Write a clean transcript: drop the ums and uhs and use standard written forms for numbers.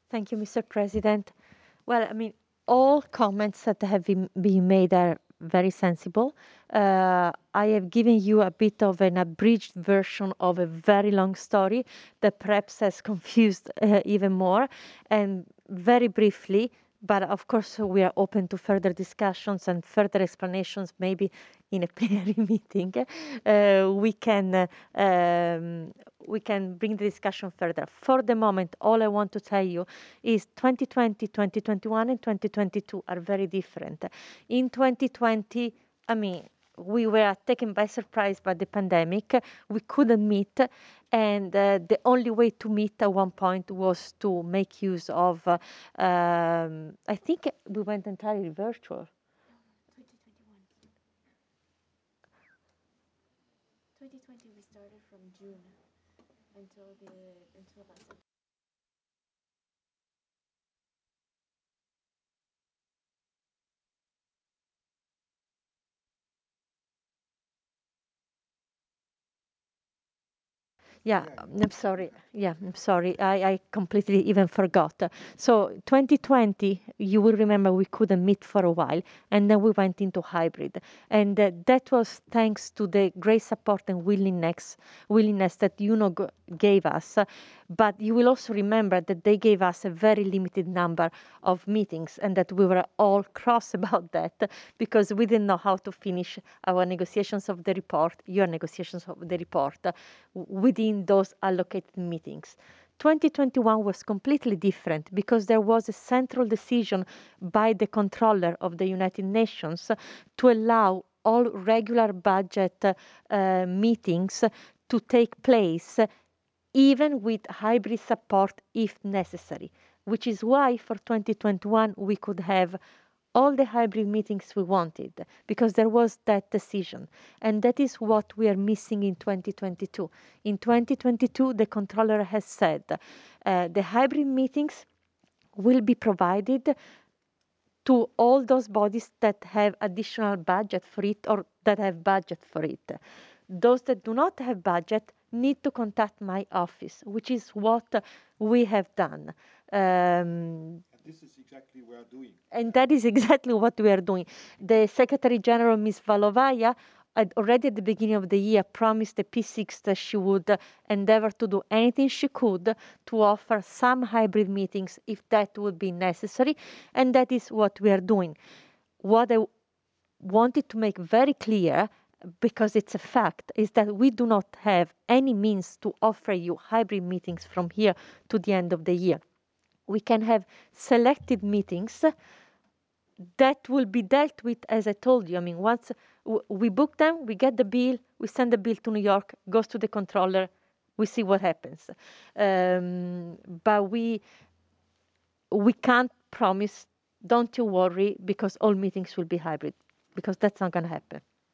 Thank you, Mr. President. Well, all comments that have been made are very sensible. I have given you a bit of an abridged version of a very long story that perhaps has confused even more. And very briefly, but of course, we are open to further discussions and further explanations, maybe in a plenary meeting. We can we can bring the discussion further. For the moment, all I want to tell you is 2020, 2021, and 2022 are very different. In 2020, I mean, we were taken by surprise by the pandemic. We couldn't meet, and the only way to meet at one point was to make use of. I think we went entirely virtual. 2021. 2020 we started from June until last September. Yeah, I'm sorry. Yeah, I'm sorry. I completely even forgot. So 2020, you will remember we couldn't meet for a while, and then we went into hybrid, and that was thanks to the great support and willingness that gave us. But you will also remember that they gave us a very limited number of meetings, and that we were all cross about that because we didn't know how to finish our negotiations of the report, your negotiations of the report, within those allocated meetings. 2021 was completely different because there was a central decision by the controller of the United Nations to allow all regular budget meetings to take place even with hybrid support if necessary, which is why for 2021 we could have all the hybrid meetings we wanted because there was that decision. And that is what we are missing in 2022. In 2022, the controller has said the hybrid meetings will be provided to all those bodies that have additional budget for it or that have budget for it. Those that do not have budget need to contact my office, which is what we have done. This is exactly what we are doing. And that is exactly what we are doing. The Secretary General, Ms. Valovaya, had already at the beginning of the year promised the P6 that she would endeavor to do anything she could to offer some hybrid meetings if that would be necessary, and that is what we are doing. What I wanted to make very clear, because it's a fact, is that we do not have any means to offer you hybrid meetings from here to the end of the year. We can have selected meetings that will be dealt with, as I told you. Once we book them, we get the bill, we send the bill to New York, goes to the controller, we see what happens. But we can't promise, don't you worry, because all meetings will be hybrid, because that's not going to happen.